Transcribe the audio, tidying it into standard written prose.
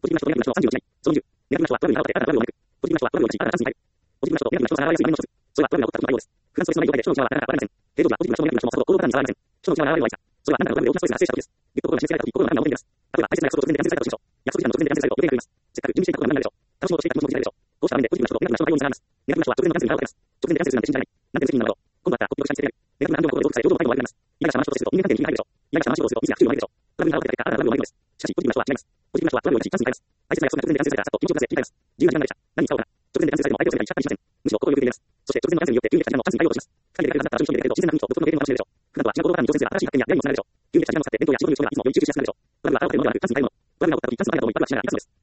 ポジティブな人とネガティブな人36時代。その20。ネガティブな人は悪になることであなたは悪を招く。ポジティブな人は悪を招き、あなたはチャンスに入る。ポジティブな人とネガティブな人の差があらゆる今の一つ。それは悪になることだというようです。フランスとイスラエルで人の内側はあなたは悪いません。平常時はポジティブな人もネガティブな人もさほど行動パターンに差がありません。人の内側はあらゆる弱いさ。それはあなたの心の内側に現れる愛さ。それはあなたの心を強させた時です。ぐっと心が締め付けられた時、心の中が表に出ます。例えば、大切な約束を直前でキャンセルされたとしましょう。約束時間の直前でキャンセルされると予定が入ります。せっかく準備していたことが何になるでしょう。楽しもうとしていた気持ちも気になるでしょう。楽しもうとしていた気持ちも気になるでしょう。行動した場面でポジティブな人とネガティブな人は悪を招きます。ネガティブな人は直前のキャンセルに現れます。直前でキャンセルするなんて信じられない。なんて無責任なのだろう。今度はあった。ポジティブな人は信じられない。ネガティブな人は悪を招きさせている。ネガティブな安定のことで労働態度を悪くなります。嫌がした話をすると人間関係に傷が入るでしょう。嫌がした話をするとミスや不注意も入るでしょう。悪になることで結果あなたは悪を招くのです。しかし、ポジティブな人は違います。ポジティブな人は悪を招きチャンスに変えます。大切な約束が直前でキャンセルされたらさっと気持ちを出せ切り替えます。自由な時間がでした。何に使おうかな。直前でキャンセルされても相手を責めたり叱ったりしません。むしろ心をよく入れます。そして直前のキャンセルによって急に来た時間のチャンスに変えようとします。二人で仲良くなったら準備していると自然な雰囲気と独特の経験を楽しめるでしょう。普段とは違う行動パターンに挑戦すれば新しい発見や出会いにもつながるでしょう。急に来た時間を使って勉強や仕事に打ち込む人がいつもより集中しやすくなるでしょう。悪が現れるのではなくチャンスに変えるの。悪が起こった時チャンスの変えたとも悪はしながらいつもです。